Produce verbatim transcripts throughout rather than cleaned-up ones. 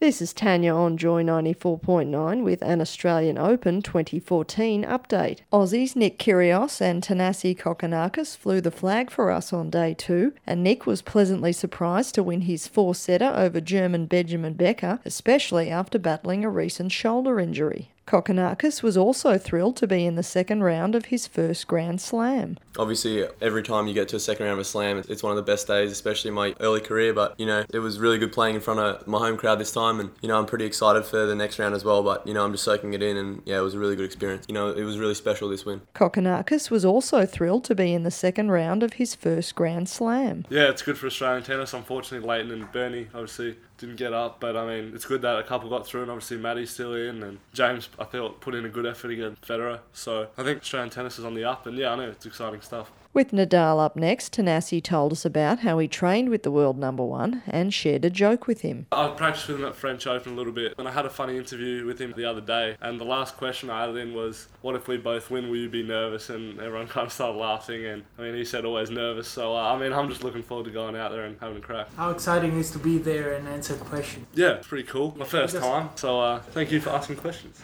This is Tanya on Joy ninety-four point nine with an Australian Open twenty fourteen update. Aussies Nick Kyrgios and Thanasi Kokkinakis flew the flag for us on day two, and Nick was pleasantly surprised to win his four-setter over German Benjamin Becker, especially after battling a recent shoulder injury. Kokkinakis was also thrilled to be in the second round of his first Grand Slam. Obviously, every time you get to a second round of a slam, it's one of the best days, especially in my early career. But, you know, it was really good playing in front of my home crowd this time. And, you know, I'm pretty excited for the next round as well. But, you know, I'm just soaking it in. And, yeah, it was a really good experience. You know, it was really special, this win. Kokkinakis was also thrilled to be in the second round of his first Grand Slam. Yeah, it's good for Australian tennis. Unfortunately, Leighton and Bernie, obviously, didn't get up, but I mean, it's good that a couple got through, and obviously Maddie's still in, and James, I felt, put in a good effort against Federer. So I think Australian tennis is on the up, and yeah, I know it's exciting stuff. With Nadal up next, Thanasi told us about how he trained with the world number one and shared a joke with him. I practiced with him at French Open a little bit, and I had a funny interview with him the other day, and the last question I added in was, what if we both win, will you be nervous? And everyone kind of started laughing, and I mean, he said always nervous, so uh, I mean, I'm just looking forward to going out there and having a crack. How exciting is to be there and answer questions? Yeah, it's pretty cool. My first time, so uh, thank you for asking questions.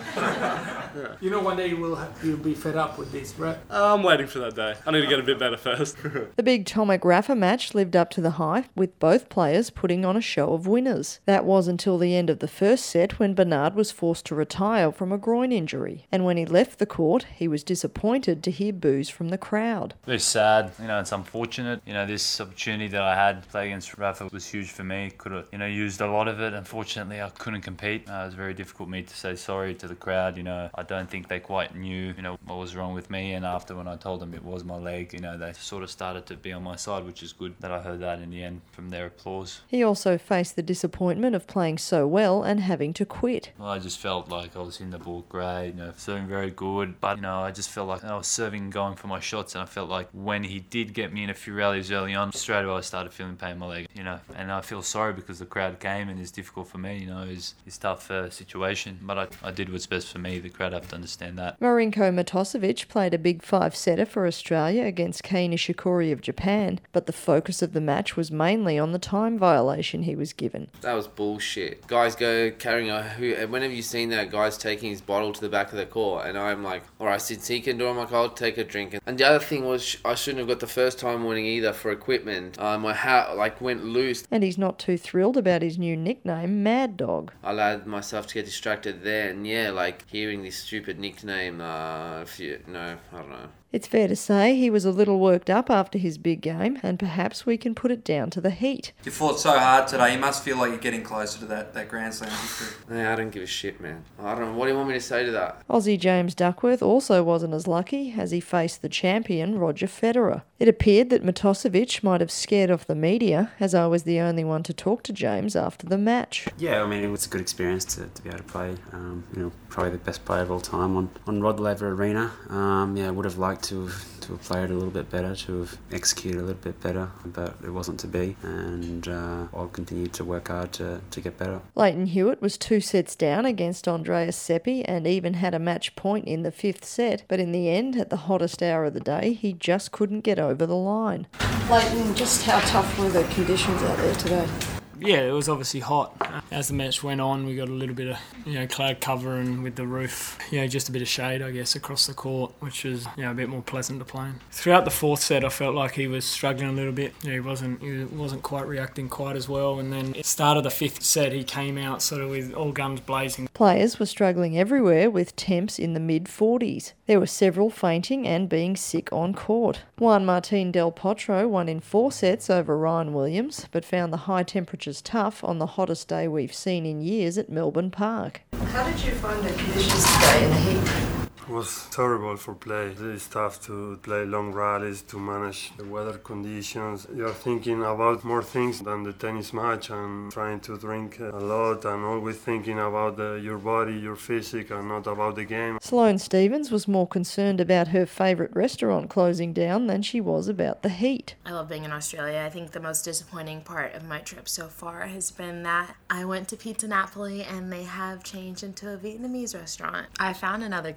Yeah. You know, one day you will have, you'll be fed up with this, right? Uh, I'm waiting for that day. I need to get a bit better first. The big Tomic Rafa match lived up to the hype, with both players putting on a show of winners. That was until the end of the first set, when Bernard was forced to retire from a groin injury. And when he left the court, he was disappointed to hear boos from the crowd. Very sad. You know, it's unfortunate. You know, this opportunity that I had to play against Rafa was huge for me. Could have, you know, used a lot of it. Unfortunately, I couldn't compete. Uh, it was very difficult for me to say sorry to the crowd. You know, I don't think they quite knew, you know, what was wrong with me. And after when I told them it was my leg, you know, they sort of started to be on my side, which is good that I heard that in the end from their applause. He also faced the disappointment of playing so well and having to quit. Well, I just felt like I was hitting the ball great, you know, serving very good, but, you know, I just felt like I was serving and going for my shots, and I felt like when he did get me in a few rallies early on, straight away I started feeling pain in my leg, you know, and I feel sorry because the crowd came and it's difficult for me, you know, it's, it's a tough uh, situation, but I, I did what's best for me. The crowd have to understand that. Marinko Matosevic played a big five-setter for Australia against Kei Nishikori of Japan, but the focus of the match was mainly on the time violation he was given. That was bullshit. Guys go carrying a... Whenever you've seen that, guys taking his bottle to the back of the court, and I'm like, alright, since he can do it, I'm like, I'll take a drink. And the other thing was, I shouldn't have got the first time warning either for equipment. Uh, my hat, like, went loose. And he's not too thrilled about his new nickname, Mad Dog. I allowed myself to get distracted there, and yeah, like, hearing this stupid nickname, uh, if you, no, I don't know. It's fair to say he was a little worked up after his big game, and perhaps we can put it down to the heat. You fought so hard today, you must feel like you're getting closer to that, that Grand Slam victory. Yeah, I don't give a shit, man. I don't know. What do you want me to say to that? Aussie James Duckworth also wasn't as lucky as he faced the champion, Roger Federer. It appeared that Matosevic might have scared off the media, as I was the only one to talk to James after the match. Yeah, I mean, it was a good experience to, to be able to play. Um, you know, probably the best player of all time on, on Rod Laver Arena. Um, yeah, I would have liked to have, to have played a little bit better, to have executed a little bit better, but it wasn't to be, and uh, I'll continue to work hard to, to get better. Lleyton Hewitt was two sets down against Andreas Seppi and even had a match point in the fifth set, but in the end, at the hottest hour of the day, he just couldn't get over the line. Lleyton, just how tough were the conditions out there today? Yeah, it was obviously hot. As the match went on, we got a little bit of, you know, cloud cover, and with the roof, you know, just a bit of shade, I guess, across the court, which was, you know, a bit more pleasant to play in. Throughout the fourth set, I felt like he was struggling a little bit. You know, he wasn't he wasn't quite reacting quite as well, and then at the start of the fifth set, he came out sort of with all guns blazing. Players were struggling everywhere with temps in the mid forties. There were several fainting and being sick on court. Juan Martín del Potro won in four sets over Ryan Williams, but found the high temperatures tough on the hottest day we've seen in years at Melbourne Park. How did you find the conditions today in the heat? It was terrible for play. It's tough to play long rallies, to manage the weather conditions. You're thinking about more things than the tennis match, and trying to drink a lot, and always thinking about the, your body, your physique, and not about the game. Sloane Stephens was more concerned about her favourite restaurant closing down than she was about the heat. I love being in Australia. I think the most disappointing part of my trip so far has been that I went to Pizza Napoli and they have changed into a Vietnamese restaurant. I found another go-to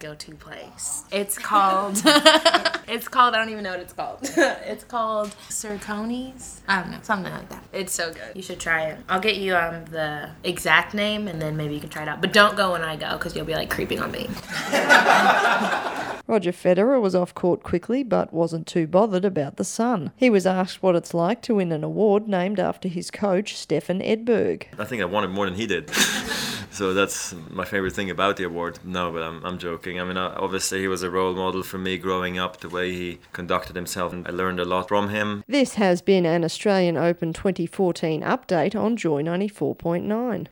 place. It's called. It's called. I don't even know what it's called. It's called Circones. I don't know, something like that. It's so good. You should try it. I'll get you um the exact name, and then maybe you can try it out. But don't go when I go, because you'll be like creeping on me. Roger Federer was off court quickly, but wasn't too bothered about the sun. He was asked what it's like to win an award named after his coach, Stefan Edberg. I think I won it more than he did. So that's my favorite thing about the award. No, but I'm, I'm joking. I mean, obviously he was a role model for me growing up, the way he conducted himself, and I learned a lot from him. This has been an Australian Open twenty fourteen update on Joy ninety-four point nine.